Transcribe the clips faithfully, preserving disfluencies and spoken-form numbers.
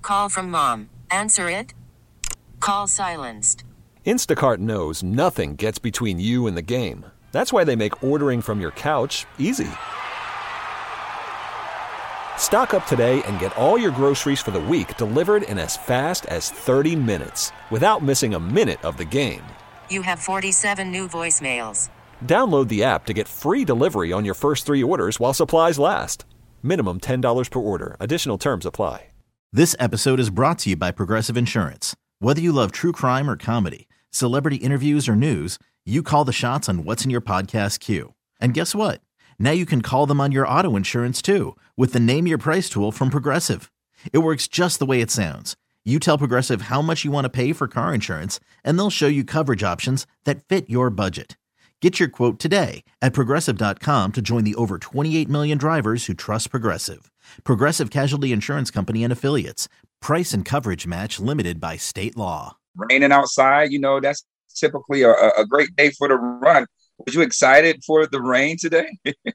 call from mom. Answer it. Call silenced. Instacart knows nothing gets between you and the game. That's why they make ordering from your couch easy. Stock up today and get all your groceries for the week delivered in as fast as thirty minutes without missing a minute of the game. You have forty-seven new voicemails. Download the app to get free delivery on your first three orders while supplies last. Minimum ten dollars per order. Additional terms apply. This episode is brought to you by Progressive Insurance. Whether you love true crime or comedy, celebrity interviews or news, you call the shots on what's in your podcast queue. And guess what? Now you can call them on your auto insurance too with the Name Your Price tool from Progressive. It works just the way it sounds. You tell Progressive how much you want to pay for car insurance, and they'll show you coverage options that fit your budget. Get your quote today at Progressive dot com to join the over twenty-eight million drivers who trust Progressive. Progressive Casualty Insurance Company and Affiliates. Price and coverage match limited by state law. Raining outside, you know, that's typically a, a great day for the run. Was you excited for the rain today?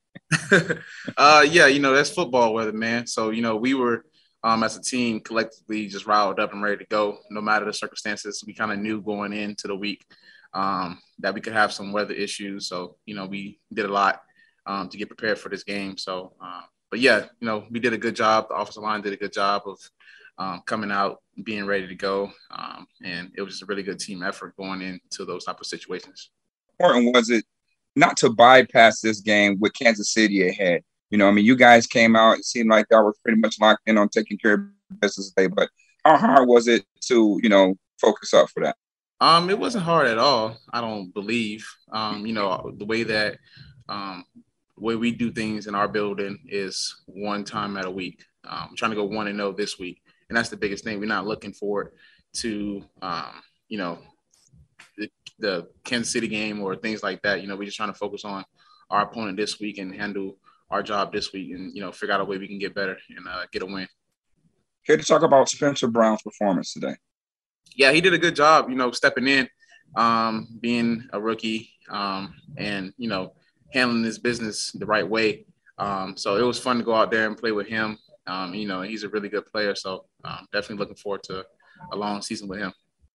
uh, yeah, you know, that's football weather, man. So, you know, we were, um, as a team, collectively just riled up and ready to go. No matter the circumstances, we kind of knew going into the week um, that we could have some weather issues. So, you know, we did a lot um, to get prepared for this game. So, uh, but, yeah, you know, we did a good job. The offensive line did a good job of um, coming out, being ready to go. Um, and it was just a really good team effort going into those type of situations. Important was it not to bypass this game with Kansas City ahead? You know, I mean, you guys came out, it seemed like y'all were pretty much locked in on taking care of business today, but how hard was it to, you know, focus up for that? Um, it wasn't hard at all, I don't believe. Um, you know, the way that um, the way we do things in our building is one time at a week. Um, I'm trying to go one and oh this week, and that's the biggest thing. We're not looking forward to, um, you know, the, the Kansas City game or things like that. You know, we're just trying to focus on our opponent this week and handle our job this week and, you know, figure out a way we can get better and uh, get a win. Here to talk about Spencer Brown's performance today. Yeah, he did a good job, you know, stepping in, um, being a rookie um, and, you know, handling his business the right way. Um, so it was fun to go out there and play with him. Um, you know, he's a really good player. So um, definitely looking forward to a long season with him.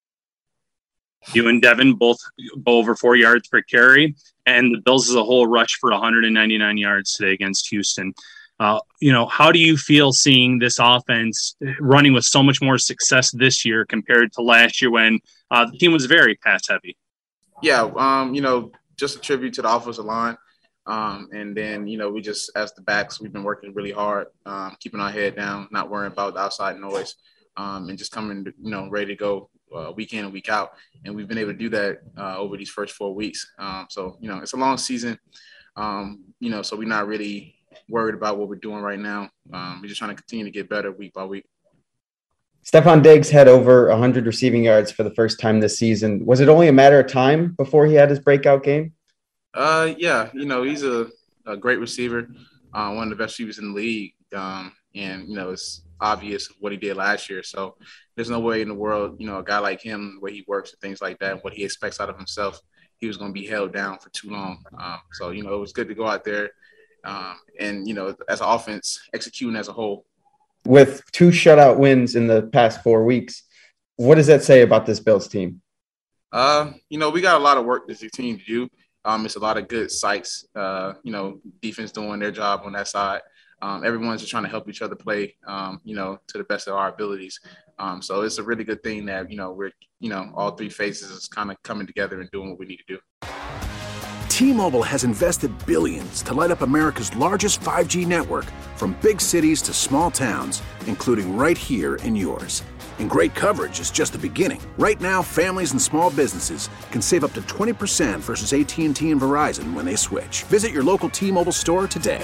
You and Devin both go over four yards per carry, and the Bills as a whole rush for one hundred ninety-nine yards today against Houston. Uh, you know, how do you feel seeing this offense running with so much more success this year compared to last year when uh, the team was very pass heavy? Yeah, um, you know, just a tribute to the offensive line. Um, and then, you know, we just, as the backs, we've been working really hard, um, keeping our head down, not worrying about the outside noise, um, and just coming, to, you know, ready to go uh, week in and week out. And we've been able to do that uh, over these first four weeks. Um, so, you know, it's a long season, um, you know, so we're not really worried about what we're doing right now. Um, we're just trying to continue to get better week by week. Stefon Diggs had over one hundred receiving yards for the first time this season. Was it only a matter of time before he had his breakout game? Uh, yeah, you know, he's a, a great receiver, uh, one of the best receivers in the league. Um, and, you know, it's obvious what he did last year. So there's no way in the world, you know, a guy like him, the way he works and things like that, what he expects out of himself, he was going to be held down for too long. Um, so, you know, it was good to go out there um, and, you know, as an offense, executing as a whole. With two shutout wins in the past four weeks, what does that say about this Bills team? Uh, you know, we got a lot of work as a team to do. Um, it's a lot of good sights, uh, you know, defense doing their job on that side. Um, everyone's just trying to help each other play, um, you know, to the best of our abilities. Um, so it's a really good thing that, you know, we're, you know, all three phases is kind of coming together and doing what we need to do. T-Mobile has invested billions to light up America's largest five G network, from big cities to small towns, including right here in yours. And great coverage is just the beginning. Right now, families and small businesses can save up to twenty percent versus A T and T and Verizon when they switch. Visit your local T-Mobile store today.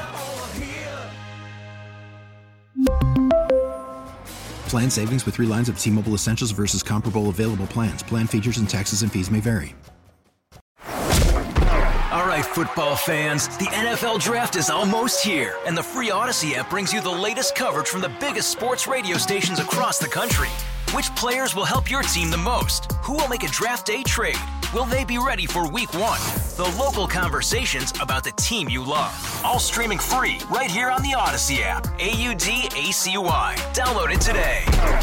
Plan savings with three lines of T-Mobile Essentials versus comparable available plans. Plan features and taxes and fees may vary. All right, football fans, the N F L Draft is almost here, and the free Odyssey app brings you the latest coverage from the biggest sports radio stations across the country. Which players will help your team the most? Who will make a draft day trade? Will they be ready for week one? The local conversations about the team you love. All streaming free right here on the Odyssey app. A U D A C Y. Download it today.